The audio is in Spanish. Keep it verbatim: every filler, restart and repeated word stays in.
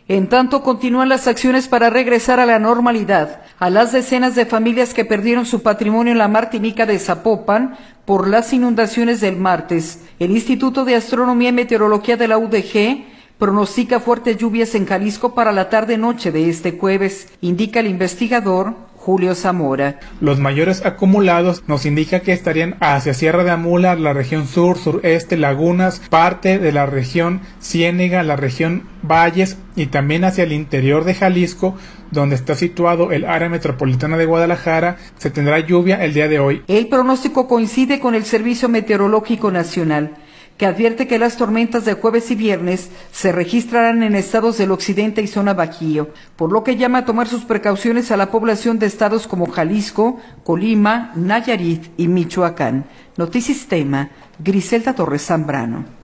En tanto, continúan las acciones para regresar a la normalidad a las decenas de familias que perdieron su patrimonio en la Martinica de Zapopan por las inundaciones del martes. El Instituto de Astronomía y Meteorología de la U D G pronostica fuertes lluvias en Jalisco para la tarde-noche de este jueves, indica el investigador Julio Zamora. Los mayores acumulados nos indica que estarían hacia Sierra de Amula, la región sur, sureste, lagunas, parte de la región Ciénega, la región Valles y también hacia el interior de Jalisco, donde está situado el área metropolitana de Guadalajara. Se tendrá lluvia el día de hoy. El pronóstico coincide con el Servicio Meteorológico Nacional, que advierte que las tormentas de jueves y viernes se registrarán en estados del occidente y zona bajío, por lo que llama a tomar sus precauciones a la población de estados como Jalisco, Colima, Nayarit y Michoacán. Notisistema, Griselda Torres Zambrano.